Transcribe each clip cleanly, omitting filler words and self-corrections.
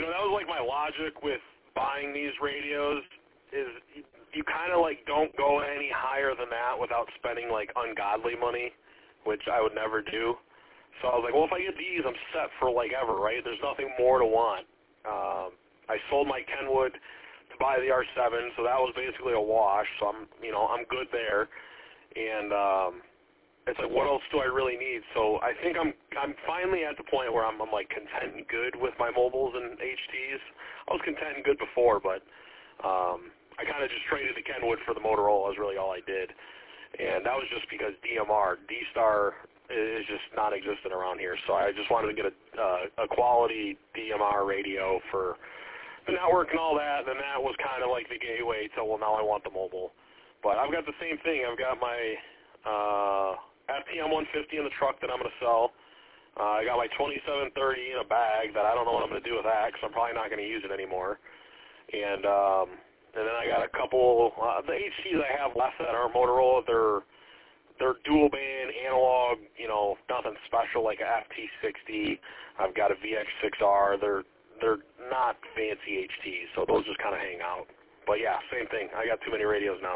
that was like my logic with buying these radios is you kind of like don't go any higher than that without spending like ungodly money, which I would never do. So I was like, well, if I get these, I'm set for like ever, right? There's nothing more to want. I sold my Kenwood to buy the R7, so that was basically a wash. So I'm good there. And it's like, what else do I really need? So I think I'm finally at the point where I'm like content and good with my mobiles and HTs. I was content and good before, but I kind of just traded the Kenwood for the Motorola is really all I did. And that was just because DMR, D-Star is just non-existent around here. So I just wanted to get a quality DMR radio for the network and all that. And then that was kind of like the gateway to, well, now I want the mobile. But I've got the same thing. I've got my FTM 150 in the truck that I'm going to sell. I got my 2730 in a bag that I don't know what I'm going to do with that because I'm probably not going to use it anymore. And then I got a couple, the HCs I have left that are Motorola, they're dual band, analog, nothing special like a FT60. I've got a VX6R. They're not fancy HTs, so those just kind of hang out. But yeah, same thing. I got too many radios now.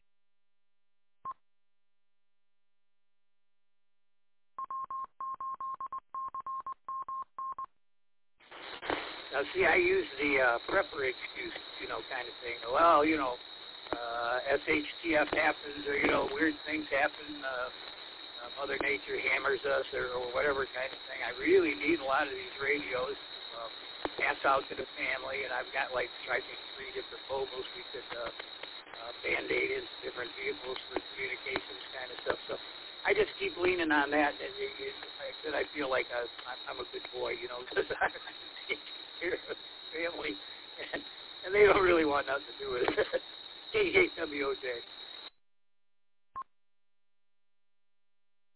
Now, see, I use the prepper excuse, kind of thing. Well, SHTF happens, or, weird things happen. Mother Nature hammers us, or whatever kind of thing. I really need a lot of these radios to pass out to the family, and I've got, I think 3 different mobiles we could band-aid into different vehicles for communications kind of stuff. So I just keep leaning on that, and I feel like I'm a good boy, because I take care of the family, and they don't really want nothing to do with it. KWOJ.